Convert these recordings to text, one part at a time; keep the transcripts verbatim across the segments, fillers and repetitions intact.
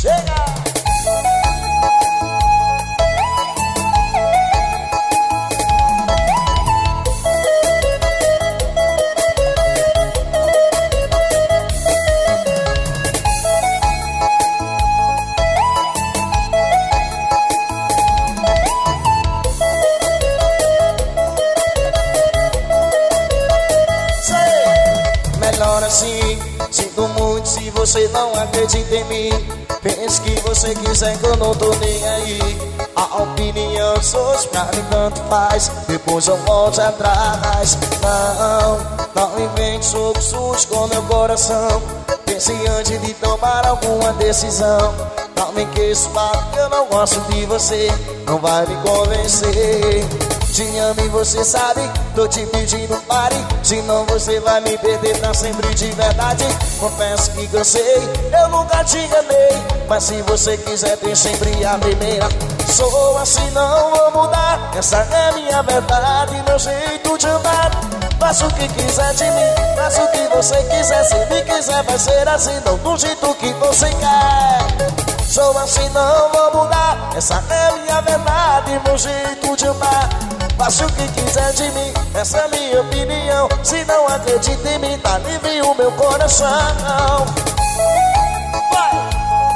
Chega! Melhor assim, sinto muito se você não acredita em mim. Pense que você quiser que eu não tô nem aí. A opinião dos outros pra mim tanto faz, depois eu volto atrás. Não, não invente soco sujo com meu coração. Pense antes de tomar alguma decisão. Não me esqueça, que eu não gosto de você, não vai me convencer. Te amo e você sabe, tô te pedindo pare, senão você vai me perder pra sempre de verdade. Confesso que cansei, eu nunca te enganei, mas se você quiser tem sempre a primeira. Sou assim, não vou mudar, essa é minha verdade, meu jeito de amar. Faça o que quiser de mim, faça o que você quiser, se me quiser vai ser assim, não do jeito que você quer. Sou assim, não vou mudar, essa é minha verdade, meu jeito de amar. Faça o que quiser de mim, essa é minha opinião. Se não acredita em mim, tá livre o meu coração. Vai!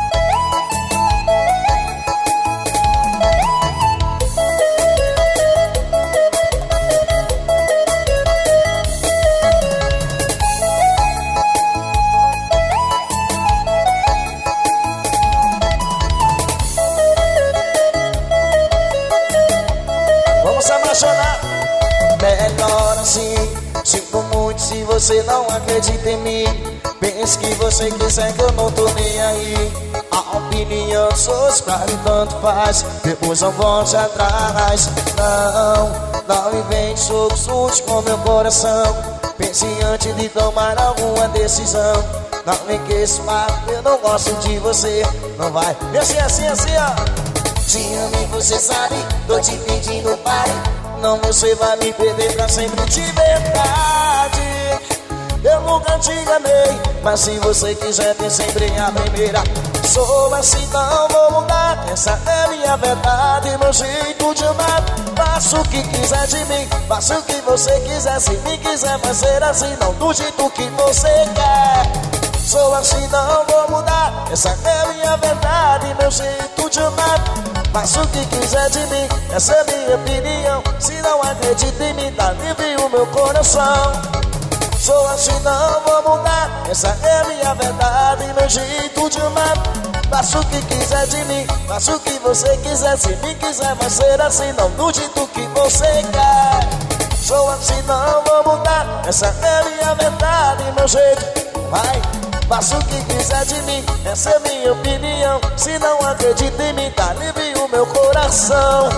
Vamos se apaixonar. Melhor assim, sinto muito se você não acredita em mim. Pense que você quiser que eu não tô nem aí. A opinião dos outros pra mim tanto faz, depois não volte atrás. Não, não invente soco sujo com meu coração. Pense antes de tomar alguma decisão. Não me esqueça, eu não gosto de você, não vai. E assim, assim, assim, ó. Te amo e você sabe, tô te pedindo pare, não você vai me perder pra sempre de verdade. Eu nunca te enganei, mas se você quiser tem sempre a primeira. Sou assim, não vou mudar, essa é minha verdade, meu jeito de amar. Faça o que quiser de mim, faça o que você quiser, se me quiser vai ser assim, não do jeito que você quer. Sou assim, não vou mudar, essa é minha verdade, meu jeito de amar. Faça o que quiser de mim, essa é minha opinião. Se não acredita em mim, tá livre o meu coração. Sou assim, não vou mudar, essa é minha verdade, meu jeito de amar. Faça o que quiser de mim, faça o que você quiser, se me quiser vai ser assim, não do jeito que você quer. Sou assim, não vou mudar, essa é minha verdade, meu jeito. Vai! Faça o que quiser de mim, essa é minha opinião. Se não acredita em mim, tá livre o meu coração.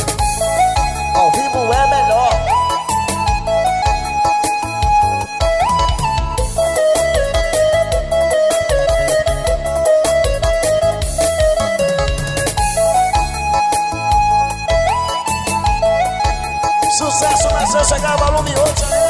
Ao vivo é melhor. Sucesso nasceu, chegar volume oito.